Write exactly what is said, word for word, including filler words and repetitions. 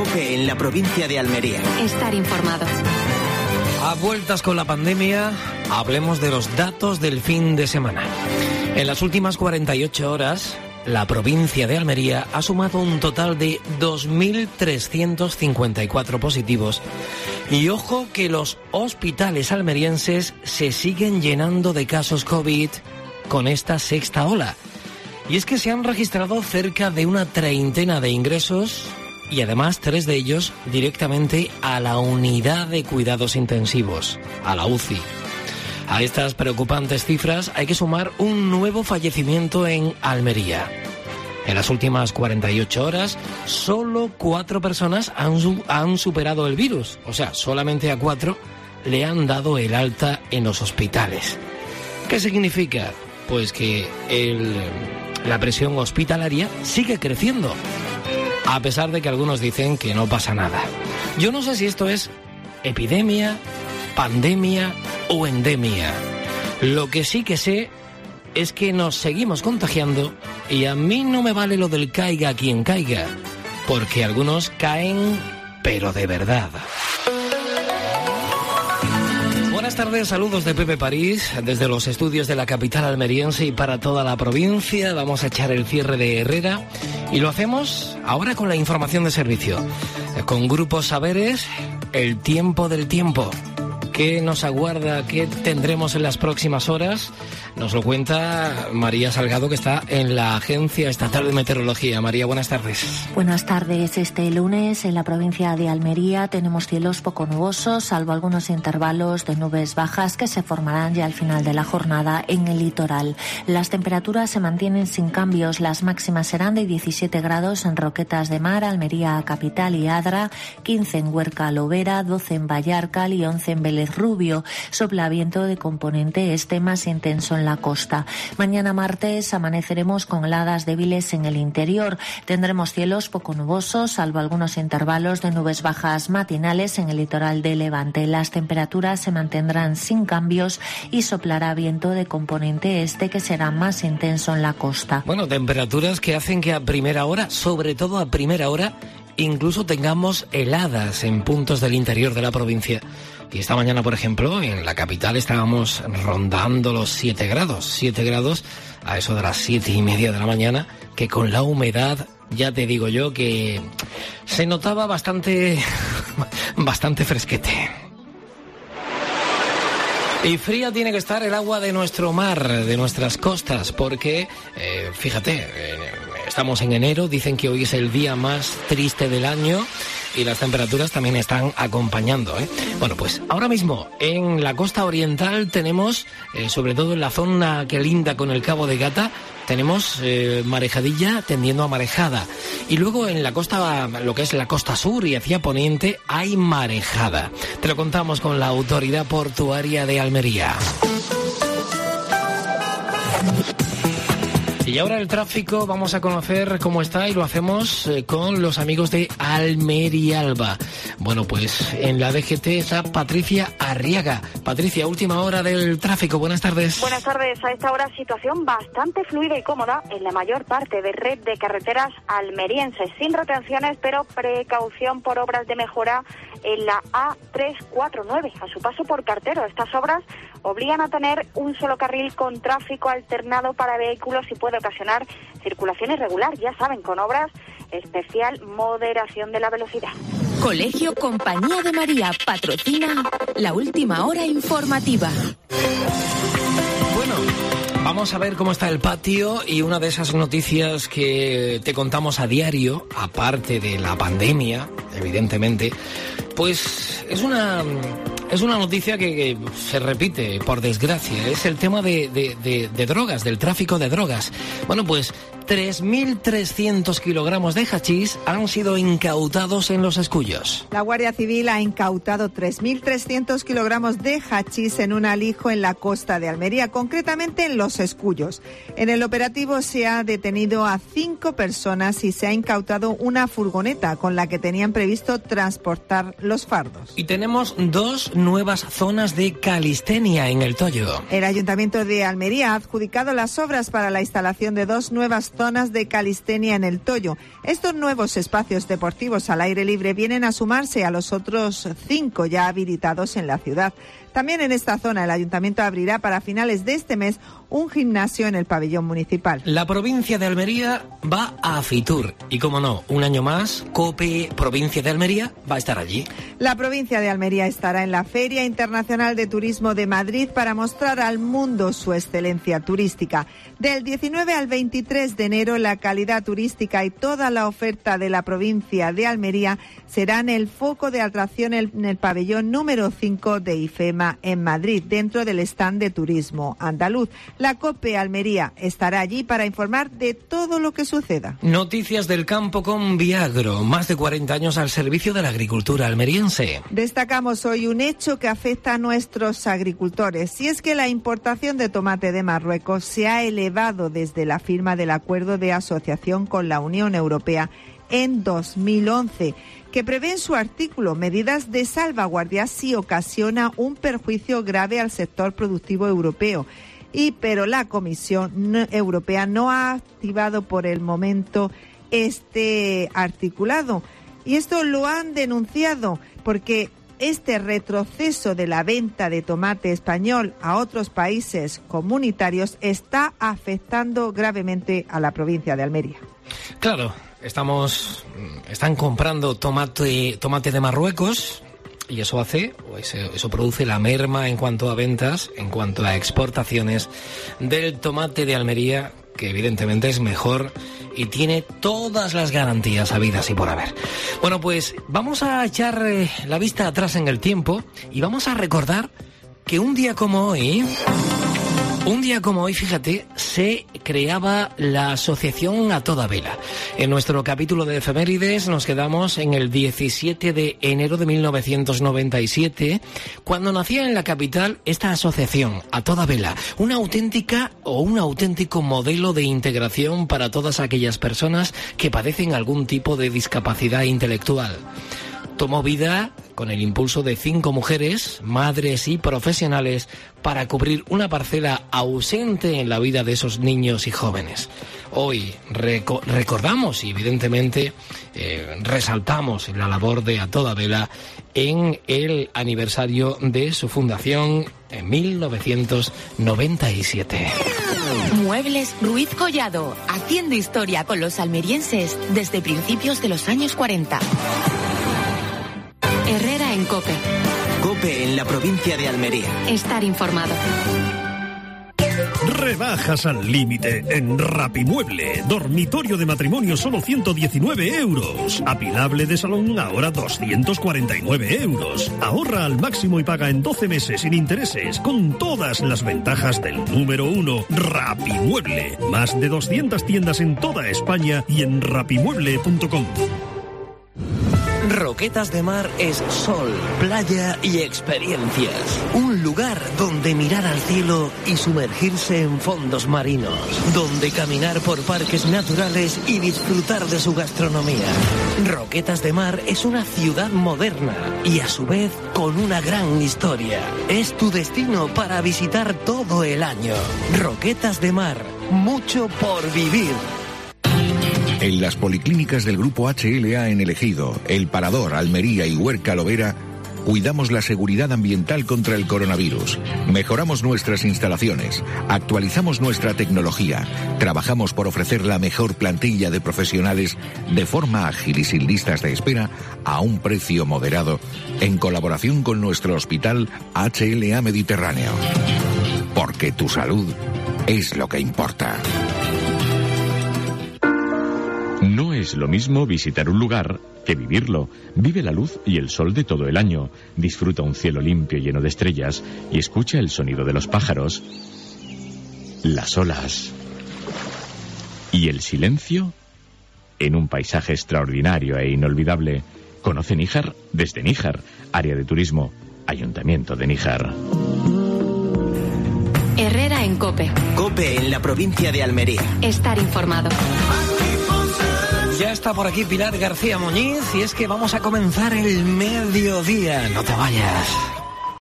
Cope en la provincia de Almería. Estar informado. A vueltas con la pandemia, hablemos de los datos del fin de semana. En las últimas cuarenta y ocho horas, la provincia de Almería ha sumado un total de dos mil trescientos cincuenta y cuatro positivos. Y ojo que los hospitales almerienses se siguen llenando de casos COVID con esta sexta ola. Y es que se han registrado cerca de una treintena de ingresos y además tres de ellos directamente a la unidad de cuidados intensivos, a la U C I. A estas preocupantes cifras hay que sumar un nuevo fallecimiento en Almería. En las últimas cuarenta y ocho horas, solo cuatro personas han, su- han superado el virus. O sea, solamente a cuatro le han dado el alta en los hospitales. ¿Qué significa? Pues que el, la presión hospitalaria sigue creciendo, a pesar de que algunos dicen que no pasa nada. Yo no sé si esto es epidemia, pandemia o endemia. Lo que sí que sé es que nos seguimos contagiando y a mí no me vale lo del caiga quien caiga, porque algunos caen, pero de verdad. Buenas tardes, saludos de Pepe París, desde los estudios de la capital almeriense y para toda la provincia. Vamos a echar el cierre de Herrera y lo hacemos ahora con la información de servicio. Con Grupo Saberes, el tiempo del tiempo. ¿Qué nos aguarda? ¿Qué tendremos en las próximas horas? Nos lo cuenta María Salgado, que está en la Agencia Estatal de Meteorología. María, buenas tardes. Buenas tardes. Este lunes en la provincia de Almería tenemos cielos poco nubosos, salvo algunos intervalos de nubes bajas que se formarán ya al final de la jornada en el litoral. Las temperaturas se mantienen sin cambios. Las máximas serán de diecisiete grados en Roquetas de Mar, Almería capital y Adra, quince en Huerca Lovera, doce en Vallarcal y once en Vélez Rubio. Sopla viento de componente este más intenso en la costa. Mañana martes amaneceremos con heladas débiles en el interior. Tendremos cielos poco nubosos, salvo algunos intervalos de nubes bajas matinales en el litoral de Levante. Las temperaturas se mantendrán sin cambios y soplará viento de componente este que será más intenso en la costa. Bueno, temperaturas que hacen que a primera hora, sobre todo a primera hora, incluso tengamos heladas en puntos del interior de la provincia. Y esta mañana, por ejemplo, en la capital estábamos rondando los siete grados. siete grados a eso de las siete y media de la mañana, que con la humedad, ya te digo yo, que se notaba bastante, bastante fresquete. Y fría tiene que estar el agua de nuestro mar, de nuestras costas, porque, eh, fíjate, eh, estamos en enero, dicen que hoy es el día más triste del año y las temperaturas también están acompañando, ¿eh? Bueno, pues ahora mismo en la costa oriental tenemos, eh, sobre todo en la zona que linda con el Cabo de Gata, tenemos eh, marejadilla tendiendo a marejada. Y luego en la costa, lo que es la costa sur y hacia poniente, hay marejada. Te lo contamos con la Autoridad Portuaria de Almería. Y ahora el tráfico, vamos a conocer cómo está y lo hacemos eh, con los amigos de Almerialba. Bueno, pues en la D G T está Patricia Arriaga. Patricia, última hora del tráfico, buenas tardes. Buenas tardes, a esta hora situación bastante fluida y cómoda en la mayor parte de red de carreteras almerienses, sin retenciones, pero precaución por obras de mejora en la A trescientos cuarenta y nueve, a su paso por Cartero. Estas obras obligan a tener un solo carril con tráfico alternado para vehículos y puede ocasionar circulación irregular, ya saben, con obras especial moderación de la velocidad. Colegio Compañía de María patrocina la última hora informativa. Bueno, vamos a ver cómo está el patio y una de esas noticias que te contamos a diario, aparte de la pandemia, evidentemente, pues es una... Es una noticia que, que se repite, por desgracia. Es el tema de, de, de, de drogas, del tráfico de drogas. Bueno, pues tres mil trescientos kilogramos de hachís han sido incautados en Los Escullos. La Guardia Civil ha incautado tres mil trescientos kilogramos de hachís en un alijo en la costa de Almería, concretamente en Los Escullos. En el operativo se ha detenido a cinco personas y se ha incautado una furgoneta con la que tenían previsto transportar los fardos. Y tenemos dos nuevas zonas de calistenia en el Toyo. El Ayuntamiento de Almería ha adjudicado las obras para la instalación de dos nuevas zonas de calistenia en el Toyo. Estos nuevos espacios deportivos al aire libre vienen a sumarse a los otros cinco ya habilitados en la ciudad. También en esta zona el Ayuntamiento abrirá para finales de este mes un gimnasio en el pabellón municipal. La provincia de Almería va a Fitur y, como no, un año más, COPE Provincia de Almería va a estar allí. La provincia de Almería estará en la Feria Internacional de Turismo de Madrid para mostrar al mundo su excelencia turística. Del diecinueve al veintitrés de enero, la calidad turística y toda la oferta de la provincia de Almería serán el foco de atracción en el pabellón número cinco de IFEMA en Madrid, dentro del stand de turismo andaluz. La COPE Almería estará allí para informar de todo lo que suceda. Noticias del campo con Viagro, más de cuarenta años al servicio de la agricultura almeriense. Destacamos hoy un hecho que afecta a nuestros agricultores, y es que la importación de tomate de Marruecos se ha elevado desde la firma del acuerdo de asociación con la Unión Europea en dos mil once, que prevé en su artículo medidas de salvaguardia si ocasiona un perjuicio grave al sector productivo europeo. Y pero la Comisión Europea no ha activado por el momento este articulado. Y esto lo han denunciado porque este retroceso de la venta de tomate español a otros países comunitarios está afectando gravemente a la provincia de Almería. Claro, estamos, están comprando tomate, tomate de Marruecos. Y eso hace, o eso, eso produce la merma en cuanto a ventas, en cuanto a exportaciones del tomate de Almería, que evidentemente es mejor y tiene todas las garantías habidas y por haber. Bueno, pues vamos a echar eh, la vista atrás en el tiempo y vamos a recordar que un día como hoy... Un día como hoy, fíjate, se creaba la asociación A Toda Vela. En nuestro capítulo de efemérides nos quedamos en el diecisiete de enero de mil novecientos noventa y siete, cuando nacía en la capital esta asociación A Toda Vela, una auténtica o un auténtico modelo de integración para todas aquellas personas que padecen algún tipo de discapacidad intelectual. Tomó vida con el impulso de cinco mujeres, madres y profesionales, para cubrir una parcela ausente en la vida de esos niños y jóvenes. Hoy reco- recordamos y evidentemente eh, resaltamos la labor de A Toda Vela en el aniversario de su fundación en mil novecientos noventa y siete. Muebles Ruiz Collado, haciendo historia con los almerienses desde principios de los años cuarenta. Herrera en COPE. COPE en la provincia de Almería. Estar informado. Rebajas al límite en Rapimueble. Dormitorio de matrimonio solo ciento diecinueve euros. Apilable de salón ahora doscientos cuarenta y nueve euros. Ahorra al máximo y paga en doce meses sin intereses, con todas las ventajas del número uno, Rapimueble. Más de doscientas tiendas en toda España y en rapimueble punto com. Roquetas de Mar es sol, playa y experiencias. Un lugar donde mirar al cielo y sumergirse en fondos marinos. Donde caminar por parques naturales y disfrutar de su gastronomía. Roquetas de Mar es una ciudad moderna y a su vez con una gran historia. Es tu destino para visitar todo el año. Roquetas de Mar, mucho por vivir. En las policlínicas del Grupo H L A en El Ejido, El Parador, Almería y Huerca Lovera, cuidamos la seguridad ambiental contra el coronavirus. Mejoramos nuestras instalaciones, actualizamos nuestra tecnología, trabajamos por ofrecer la mejor plantilla de profesionales de forma ágil y sin listas de espera a un precio moderado, en colaboración con nuestro hospital H L A Mediterráneo. Porque tu salud es lo que importa. No es lo mismo visitar un lugar que vivirlo. Vive la luz y el sol de todo el año. Disfruta un cielo limpio lleno de estrellas y escucha el sonido de los pájaros, las olas y el silencio en un paisaje extraordinario e inolvidable. Conoce Níjar desde Níjar, área de turismo, Ayuntamiento de Níjar. Herrera en COPE. COPE en la provincia de Almería. Estar informado. Ya está por aquí Pilar García Muñiz y es que vamos a comenzar el mediodía. No te vayas.